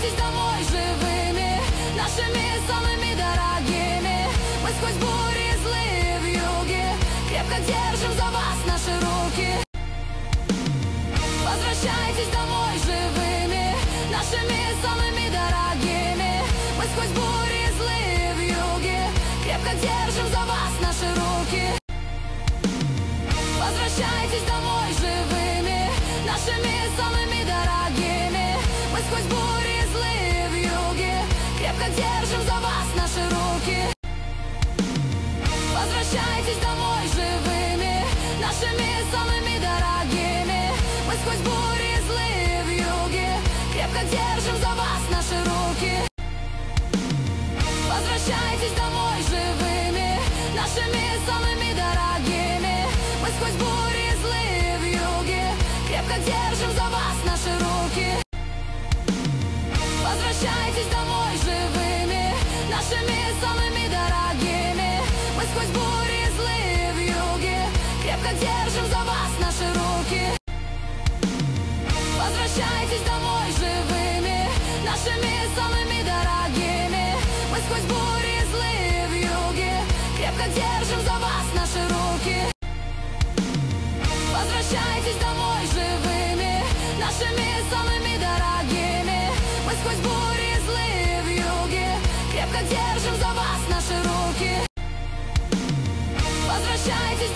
Возвращайтесь домой живыми, нашими самыми дорогими. Мы сквозь бури злые вьюги крепко держим за вас наши руки. Возвращайтесь домой живыми, нашими самыми дорогими. Мы сквозь бури злые вьюги крепко держим за вас наши руки. Возвращайтесь домой живыми, нашими самыми дорогими. Мы сквозь бури злые вьюги крепко держим за вас наши руки. Возвращайтесь домой живыми, нашими самыми дорогими. Мы сквозь бури злые вьюги крепко держим за вас наши руки. Возвращайтесь домой живыми, нашими самыми дорогими. Мы сквозь бури злые вьюги крепко держим за вас наши руки. Возвращайтесь домой живыми, нашими самыми дорогими. Мы сквозь бури злые вьюги крепко держим за вас наши руки. Возвращайтесь домой живыми, нашими самыми дорогими. Мы сквозь бури злые вьюги крепко держим за вас наши руки. Возвращайтесь домой живыми, нашими самыми дорогими. Мы сквозь бури злые вьюги крепко держим за вас наши руки. Возвращайтесь